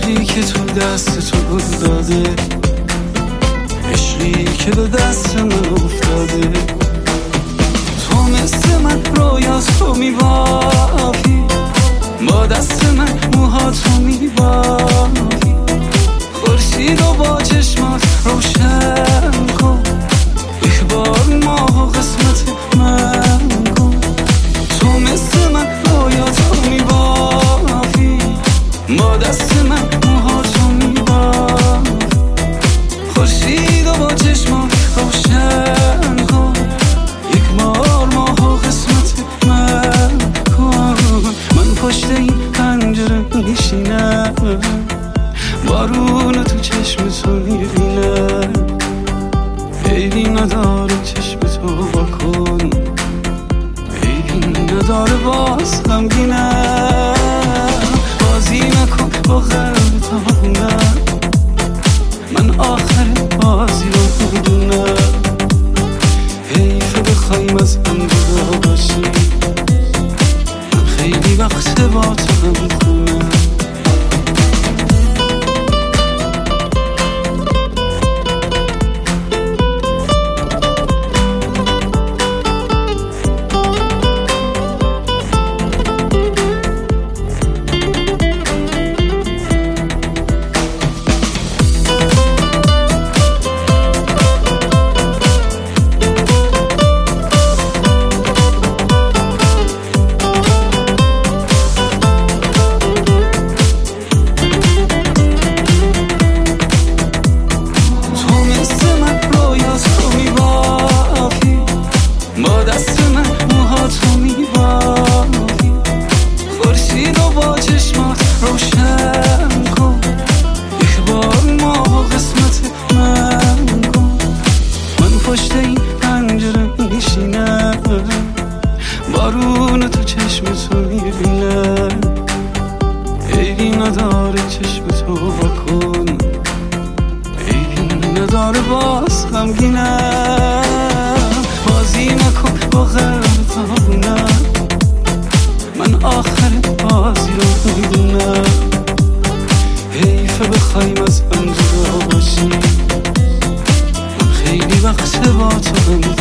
عشقی که تو دست تو داده، عشقی که به دست من افتاده. تو مثل من رویات تو میبافی، با دست من موهاتو میبافی. خورشید و با چشمات روشن کن، یک بار ماه و قسمت من کن. تو مثل من رویاتو میبافی، با دست من موهاتو میبافی. خورشید و با چشمات روشن کن، یک بار ماه و قسمت من کن. من پشت این پنجره میشینم، بارون تو چشم تو میبینم. عیبی نداره چشم تو بکن، عیبی نداره باز غمگینم. بازی نکن با قلب تا من آخر بازی رو میدونم. حیفه بخوایم از هم جدا باشی، من خیلی وقت با تو هم خونم. پشت این پنجره میشینم، بارون تو چشم تو میبینم. عیبی نداره چشم تو بکن، عیبی نداره باز غمگینم. بازی نکن با قلب تا من آخر بازی رو میدونم. حیفه بخوایم از هم جدا باشی، خیلی وقت با تو هم